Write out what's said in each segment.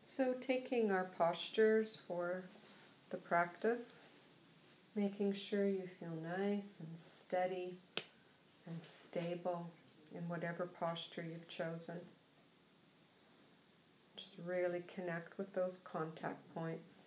So taking our postures for the practice, making sure you feel nice and steady and stable in whatever posture you've chosen. Just really connect with those contact points.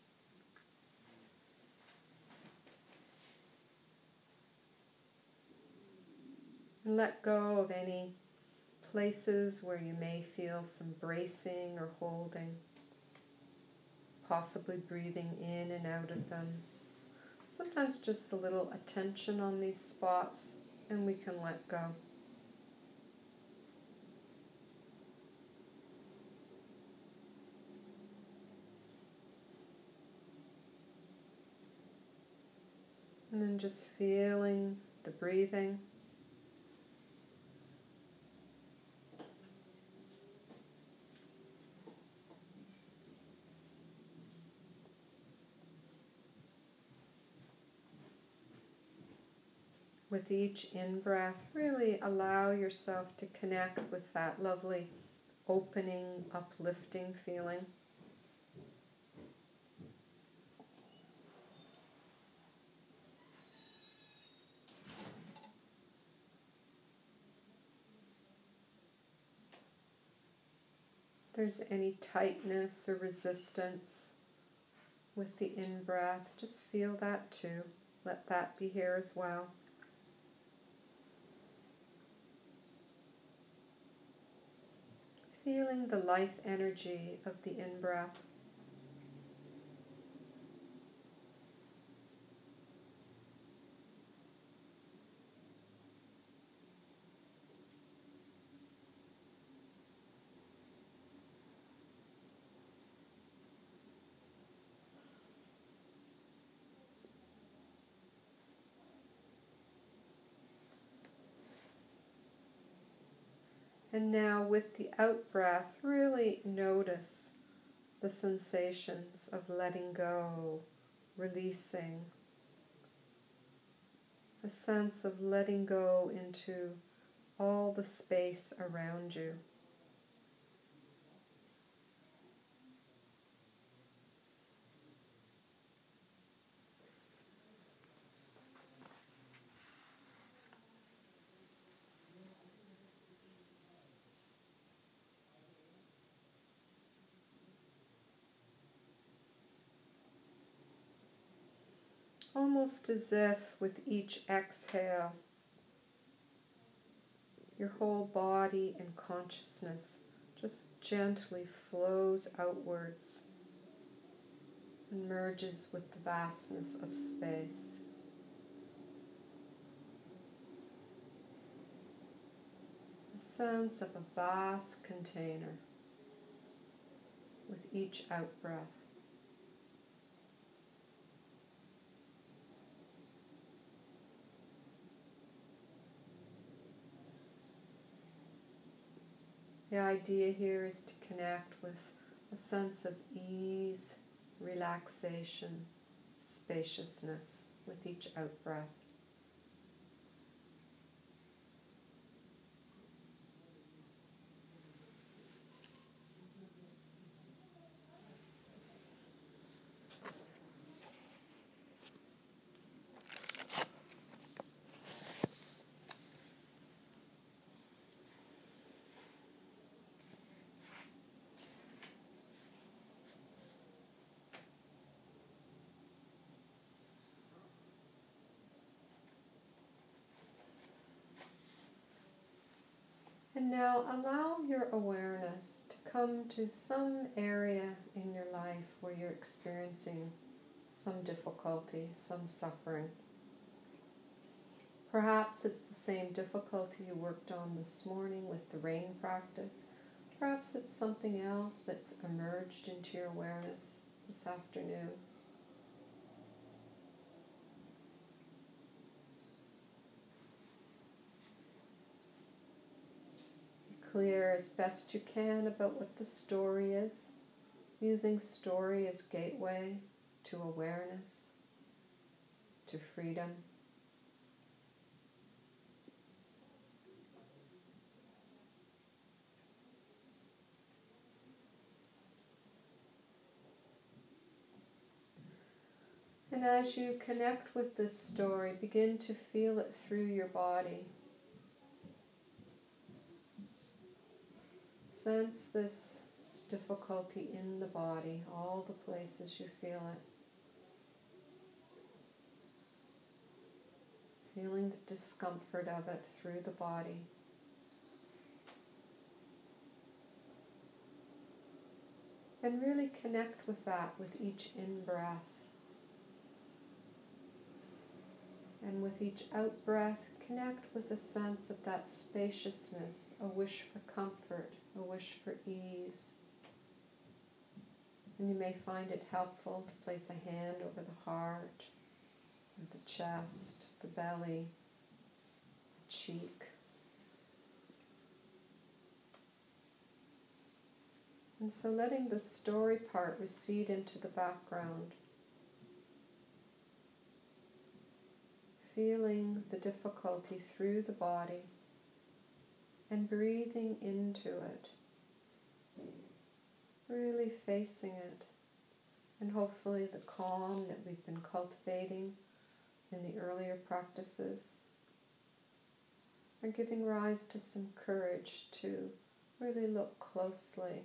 And let go of any places where you may feel some bracing or holding, possibly breathing in and out of them. Sometimes just a little attention on these spots and we can let go. And then just feeling the breathing. With each in-breath, really allow yourself to connect with that lovely opening, uplifting feeling. If there's any tightness or resistance with the in-breath, just feel that too. Let that be here as well. Feeling the life energy of the in-breath. And now with the out-breath, really notice the sensations of letting go, releasing. A sense of letting go into all the space around you. Almost as if with each exhale, your whole body and consciousness just gently flows outwards and merges with the vastness of space. A sense of a vast container with each out-breath. The idea here is to connect with a sense of ease, relaxation, spaciousness with each out-breath. And now allow your awareness to come to some area in your life where you're experiencing some difficulty, some suffering. Perhaps it's the same difficulty you worked on this morning with the rain practice. Perhaps it's something else that's emerged into your awareness this afternoon. Clear as best you can about what the story is, using story as gateway to awareness, to freedom. And as you connect with this story, begin to feel it through your body. Sense this difficulty in the body, all the places you feel it. Feeling the discomfort of it through the body. And really connect with that with each in-breath. And with each out-breath, connect with a sense of that spaciousness, a wish for comfort, a wish for ease. And you may find it helpful to place a hand over the heart, the chest, the belly, the cheek. And so letting the story part recede into the background. Feeling the difficulty through the body and breathing into it. Really facing it. And hopefully the calm that we've been cultivating in the earlier practices are giving rise to some courage to really look closely.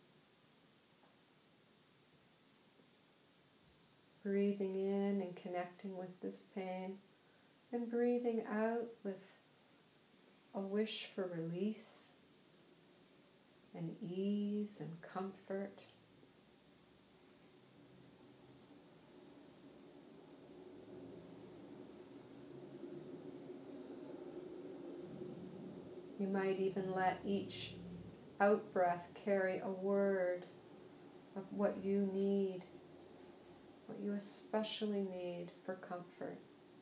Breathing in and connecting with this pain, and breathing out with a wish for release and ease and comfort. You might even let each out-breath carry a word of what you need, what you especially need for comfort.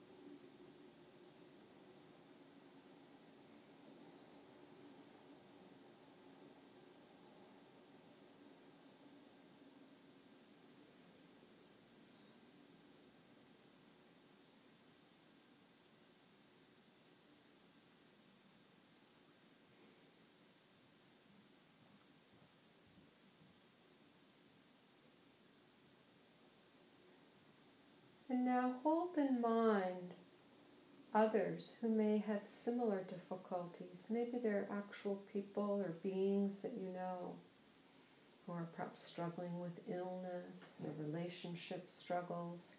And now hold in mind others who may have similar difficulties. Maybe they're actual people or beings that you know who are perhaps struggling with illness or relationship struggles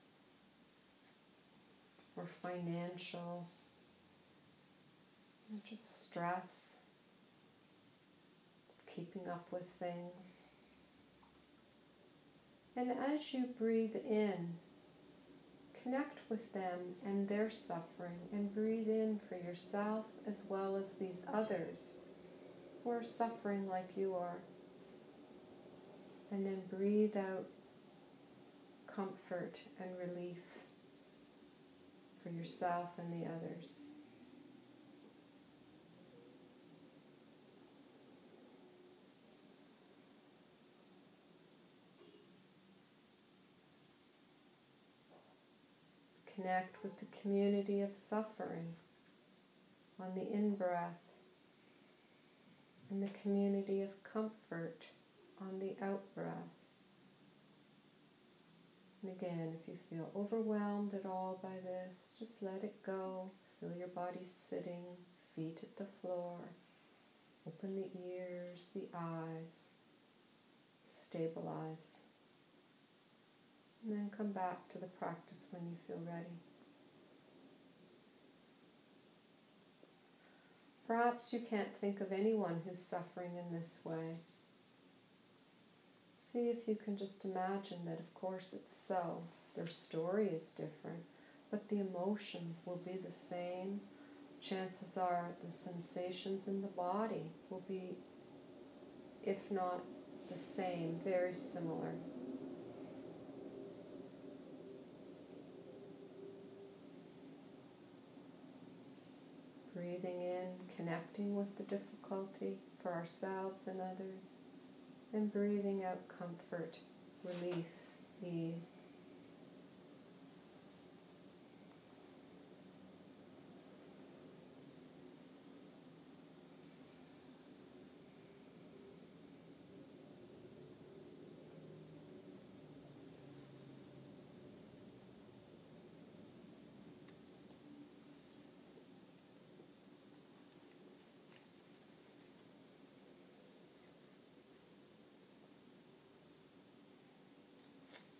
or financial or just stress, keeping up with things. And as you breathe in, connect with them and their suffering, and breathe in for yourself as well as these others who are suffering like you are. And then breathe out comfort and relief for yourself and the others. Connect with the community of suffering on the in-breath, and the community of comfort on the out-breath. And again, if you feel overwhelmed at all by this, just let it go. Feel your body sitting, feet at the floor. Open the ears, the eyes. Stabilize. And then come back to the practice when you feel ready. Perhaps you can't think of anyone who's suffering in this way. See if you can just imagine that, of course, it's so. Their story is different, but the emotions will be the same. Chances are the sensations in the body will be, if not the same, very similar. Breathing in, connecting with the difficulty for ourselves and others, and breathing out comfort, relief, ease.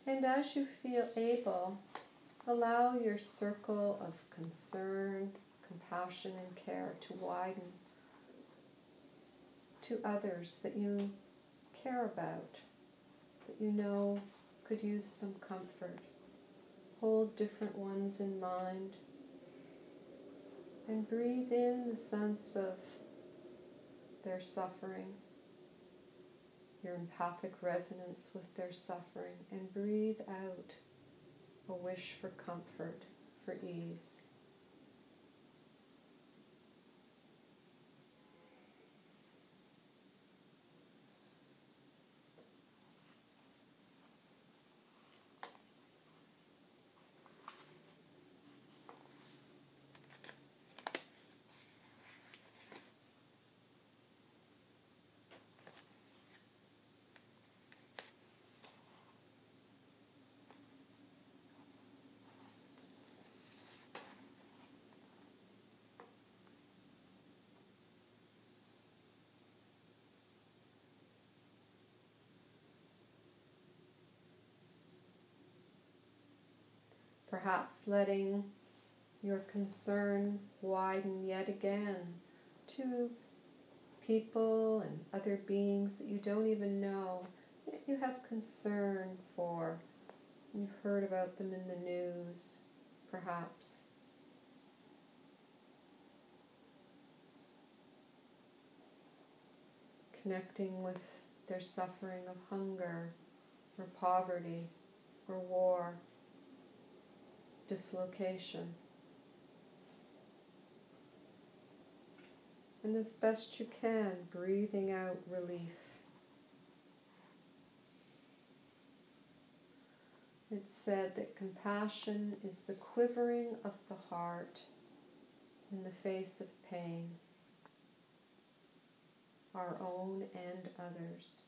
And as you feel able, allow your circle of concern, compassion, and care to widen to others that you care about, that you know could use some comfort. Hold different ones in mind and breathe in the sense of their suffering, your empathic resonance with their suffering, and breathe out a wish for comfort, for ease. Perhaps letting your concern widen yet again to people and other beings that you don't even know, that you have concern for. You've heard about them in the news, perhaps. Connecting with their suffering of hunger or poverty or war, dislocation. And as best you can, breathing out relief. It's said that compassion is the quivering of the heart in the face of pain, our own and others.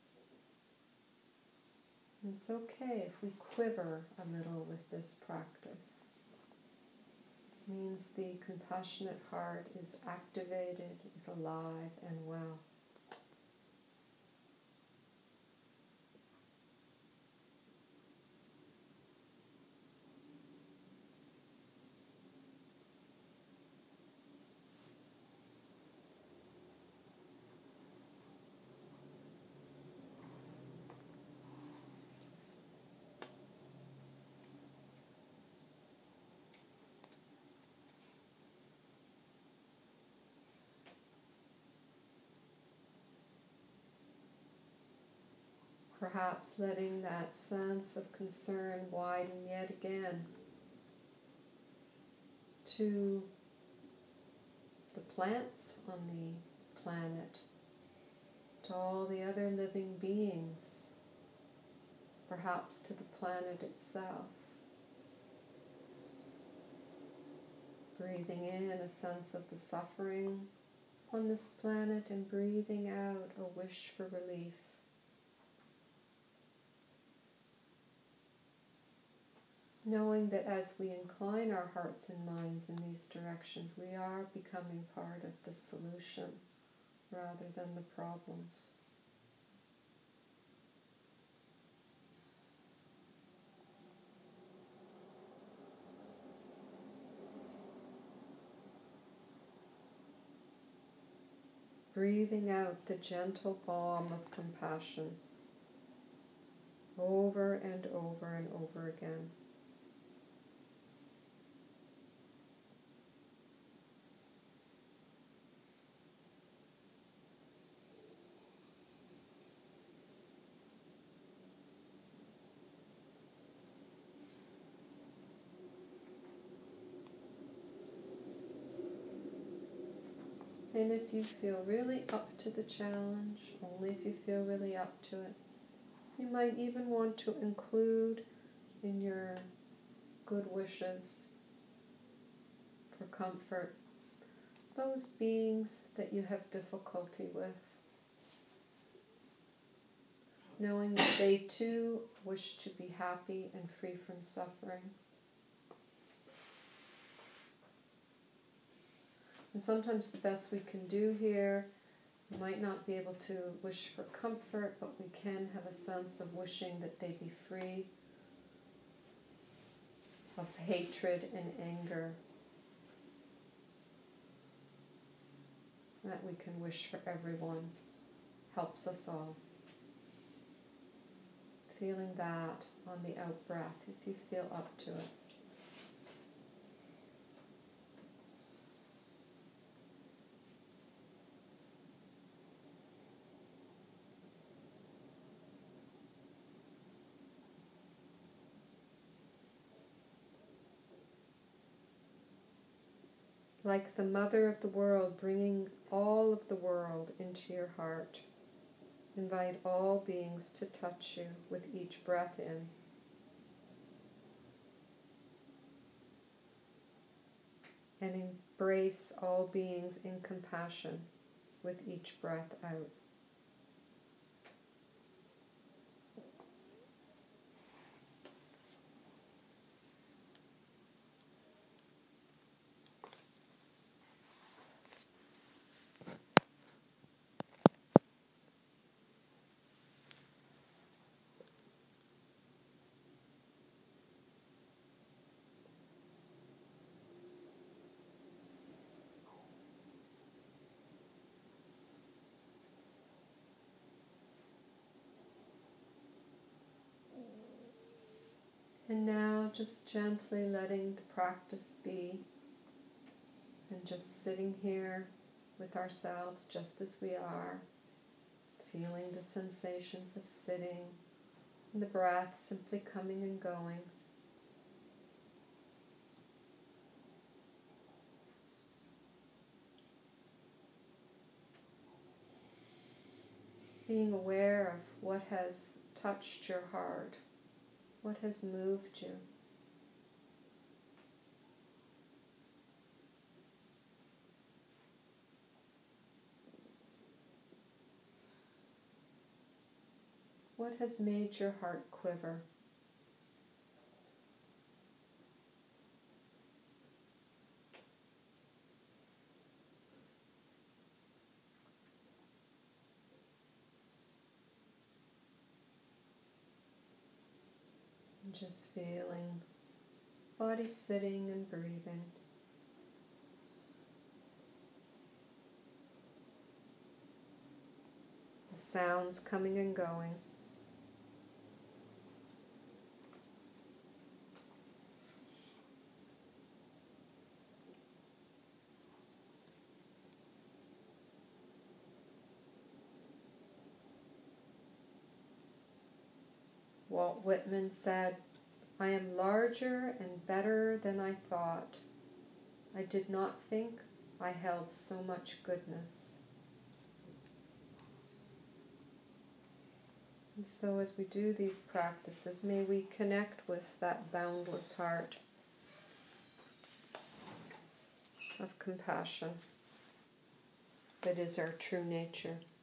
And it's okay if we quiver a little with this practice. It means the compassionate heart is activated, is alive and well. Perhaps letting that sense of concern widen yet again to the plants on the planet, to all the other living beings, perhaps to the planet itself. Breathing in a sense of the suffering on this planet and breathing out a wish for relief. Knowing that as we incline our hearts and minds in these directions, we are becoming part of the solution rather than the problems. Breathing out the gentle balm of compassion over and over and over again. And if you feel really up to the challenge, only if you feel really up to it, you might even want to include in your good wishes for comfort those beings that you have difficulty with, knowing that they too wish to be happy and free from suffering. And sometimes the best we can do here, we might not be able to wish for comfort, but we can have a sense of wishing that they be free of hatred and anger that we can wish for everyone helps us all. Feeling that on the out breath, if you feel up to it. Like the mother of the world, bringing all of the world into your heart. Invite all beings to touch you with each breath in. And embrace all beings in compassion with each breath out. And now just gently letting the practice be, and just sitting here with ourselves just as we are, feeling the sensations of sitting, and the breath simply coming and going. Being aware of what has touched your heart, what has moved you. What has made your heart quiver? And just feeling body sitting and breathing. The sounds coming and going. Walt Whitman said, "I am larger and better than I thought. I did not think I held so much goodness." And so as we do these practices, may we connect with that boundless heart of compassion that is our true nature.